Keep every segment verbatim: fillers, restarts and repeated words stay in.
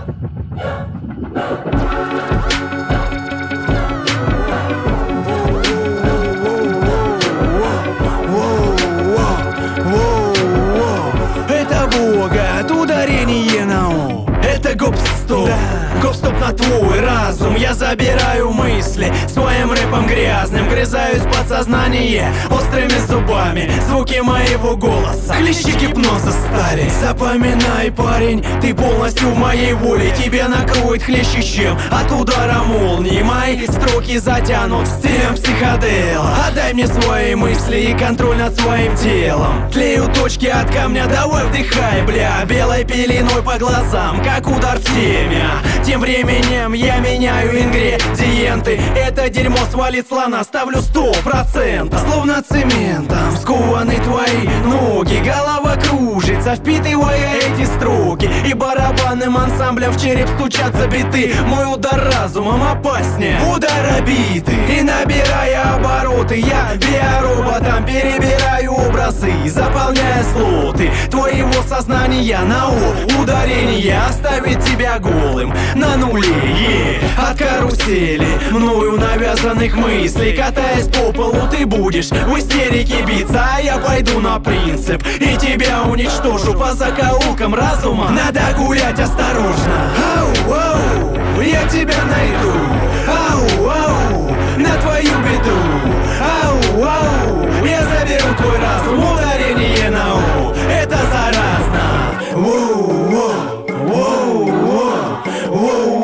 Это богат, ударение на «о». Это гоп-стоп, да. Гоп-стоп на твой разум. Я забираю мысли своим рэпом грязным, грызаюсь в подсознание острыми зубами. Звуки моего голоса клещи гипноза стали. Запоминай, парень, ты полностью в моей воле. Тебя накроет хлеще, чем от удара молнии. Мои строки затянут стилем психодела. Отдай мне свои мысли и контроль над своим телом. Тлею точки от камня, давай вдыхай, бля. Белой пеленой по глазам, как удар в темя. Тем временем я меняю ингредиенты. Это дерьмо свалит слона, ставлю сто процентов. Словно цементом скованы твои ноги. Голова кружится, впитывая эти строки. И барабанным ансамблем в череп стучатся биты. Мой удар разумом опаснее удара биты. И набирая обороты, я биороботом перебираю образы, заполняя слоты твоего сознания на «о». Ударение оставит тебя голым на нуле, yeah. От карусели мною навязанных мыслей, катаясь по полу, ты будешь в истерике биться. А я пойду на принцип и тебя уничтожу по закоулкам разума. Надо гулять осторожно. Ау, ау, я тебя найду. Ау, ау, на твою беду. Ау, ау, я заберу твой разум. Ударение на «о». Это заразно. Воу, воу, воу.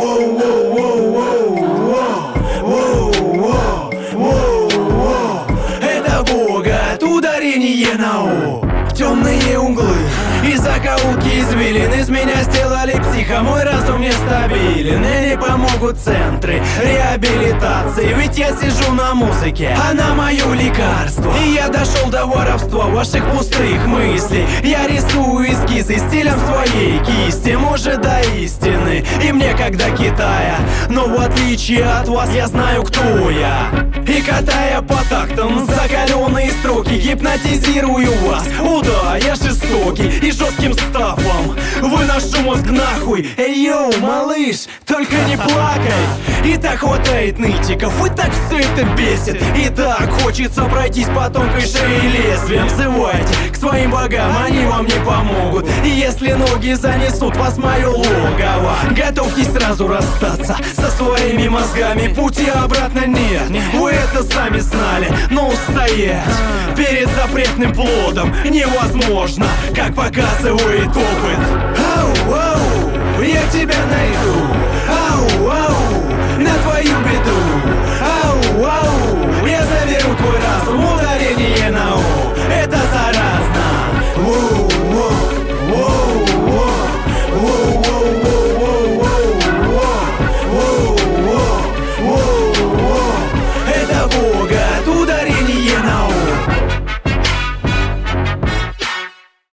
Это богат, ударение на «о». В темные углы и закоулки извилин из меня сделали психа. Мой разум нестабилен, и не помогут центры реабилитации. Ведь я сижу на музыке, она мое лекарство. И я дошел до воровства ваших пустых мыслей. Я рисую эскизы стилем своей кисти, может до истины и мне как до Китая. Но в отличие от вас я знаю, кто я. И катая по тактам закаленные строки, гипнотизирую вас. О да, я жестокий и жестким стафом выношу мозг нахуй. Эй, йоу, малыш, только не плакай. И так хватает нытиков, и так все это бесит. И так хочется пройтись по тонкой шее лезвием. Взывайте к своим богам, они вам не помогут. И если ноги занесут вас в мое логово, готовьтесь сразу расстаться со своими мозгами. Пути обратно нет, вы это сами знали. Но устоять перед запретным плодом невозможно, как показывает опыт. Ау, ау, я тебя найду. Ау, ау,